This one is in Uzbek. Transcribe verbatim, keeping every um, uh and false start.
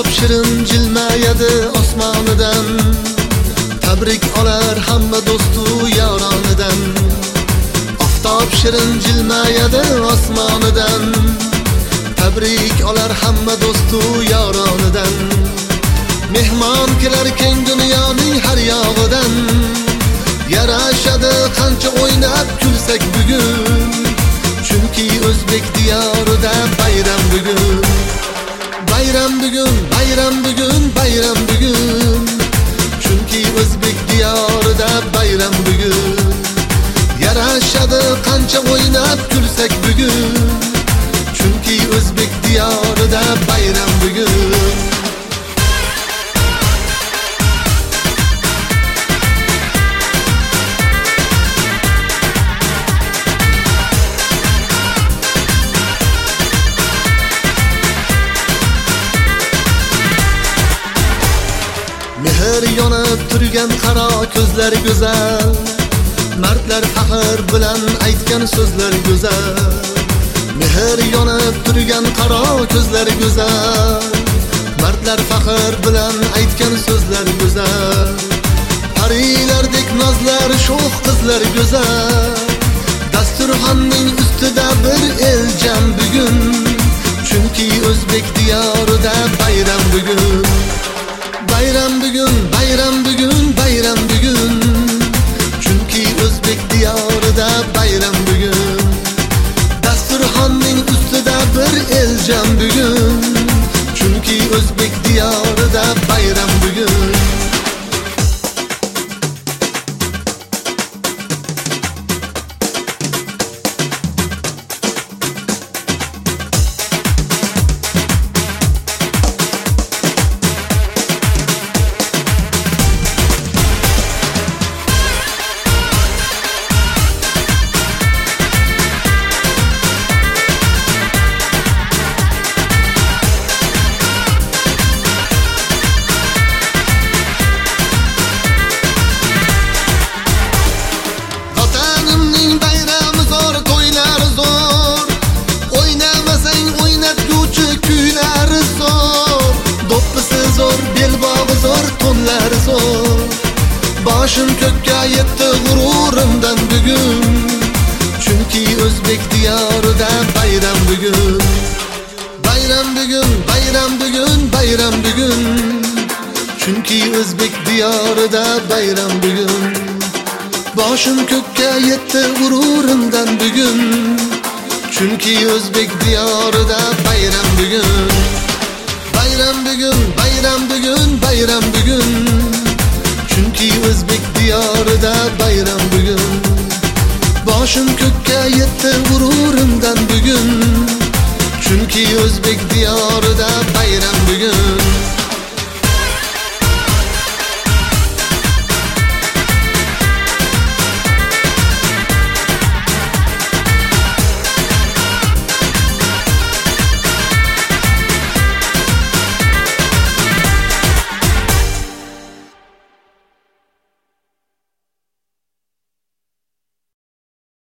Oftob shirin jilmayadi osmonidan, tabrik olar hamma do'stu yoronidan. Oftob shirin jilmayadi osmonidan, tabrik olar hamma do'stu yoronidan. Mehmon kelar keng dunyoning har yog'idan, yarashadi qancha o'ynab kulsak bugun. Chunki o'zbek diyorida bayram bugun. Bayram bugun, bayram bugun, bayram bugun. Chunki o'zbek diyorida bayram bugun. Yarashadi qancha o'ynab kulsak bugun. Chunki o'zbek diyorida bayram bugun. Mehr yonib turgan qaro ko'zlar go'zal, mardlar faxr bilan aytgan so'zlar go'zal. Mehr yonib turgan qaro ko'zlar go'zal, mardlar faxr bilan aytgan so'zlar go'zal. Parilardek nozlar sho'x qizlar go'zal, dasturxonning ustida bir eljam bugun. Chunki o'zbek diyorida bayram bugun. Bayram bugun, bayram bugun, bayram bugun. Chunki o'zbek diyorida bayram bugun. Dasturxonning ustida bir eljam bugun. Chunki o'zbek diyorida bayram bugun. Boshim ko'kka yetdi g'ururimdan bugun. Chunki o'zbek diyorida bayram bugun. Bayram bugun, bayram bugun, bayram bugun. Chunki o'zbek diyorida bayram bugun. Boshim ko'kka yetdi g'ururimdan bugun. Chunki o'zbek diyorida bayram bugun. Bayram bugun, bayram bugun, bayram bugun. Chunki o'zbek diyorida bayram bugun. Boshim ko'kka yetdi g'urur